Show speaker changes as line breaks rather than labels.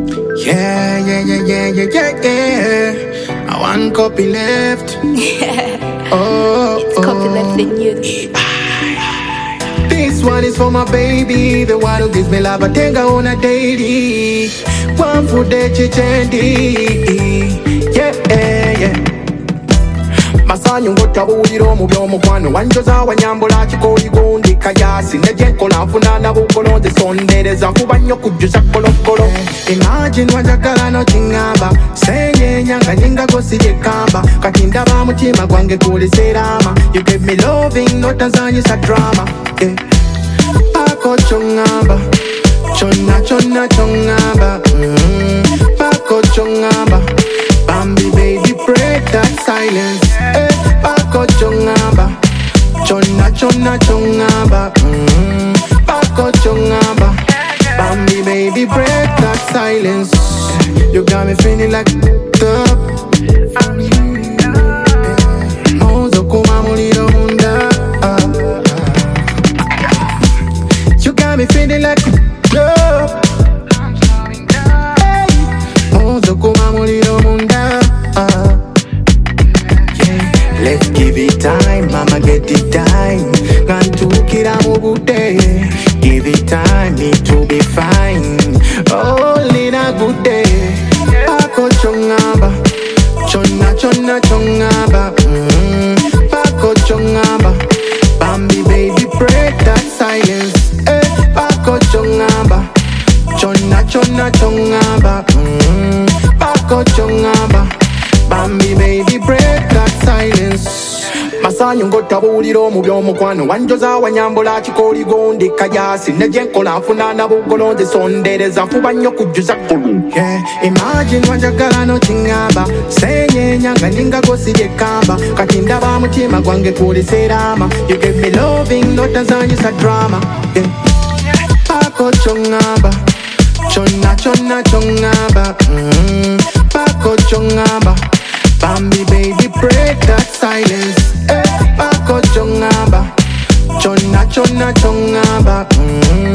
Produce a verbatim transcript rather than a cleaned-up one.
Yeah, yeah, yeah, yeah, yeah, yeah, yeah. I one copy left. Oh,
It's copy left in you.
This one is for my baby, the one who gives me love. I think I on a daily. One for the chichendi. Yeah, yeah, yeah. Masanyu ngotabulira mu byomukwano wanjoza wanyambula kikoli gundi kayasi nejenkola nfuna nabukolonze sondereza kuba nnyo kujjuza kolokolo. Imagine wanjagala nokiŋŋamba senyenya nga nyingago siryekamba kati ndaba mutima gwange kuliserama. You give me loving notazanyisa drama, yeah. Pako kyongamba kyonna kyonna kyongamba, mm. Pako kyongamba Bambi baby break that silence, eh. Pako kyongamba kyonna kyonna kyongamba, mm. Pako kyongamba Bambi baby break that silence. You got me feeling like the Mozo kuma muliro munda. You got me feeling like love. Mozo kuma muliro munda. Yeah. Let's give it time, mama get it time. Gantukira mubude. Give it time, need to be fine. Only a good day. Pako chongaba, chonna chonna chongaba, mm. Pako chongaba, Bambi baby break that silence, eh. Pako chongaba, chonna chonna chongaba, mm. Pako chongaba, Bambi baby break that silence. Masanyu ngotabulira mu byomukwano wanjoza wanyambula kikoli gundi kayasi nejenkola nfuna nabugolonze sondereza nfuba nnyo kujjuza ggulu, yeah. Imagine wanjagala nokiŋŋamba senyenya nga ningago siryekamba kati ndaba mutima gwange kuliserama. You give me loving notazanyisa drama, yeah. Pako kyongamba kyonna kyonna kyongamba, mm. Pako kyongamba Bambi baby break that silence, eh. Pako chongaba, chonna chonna chongaba, mm.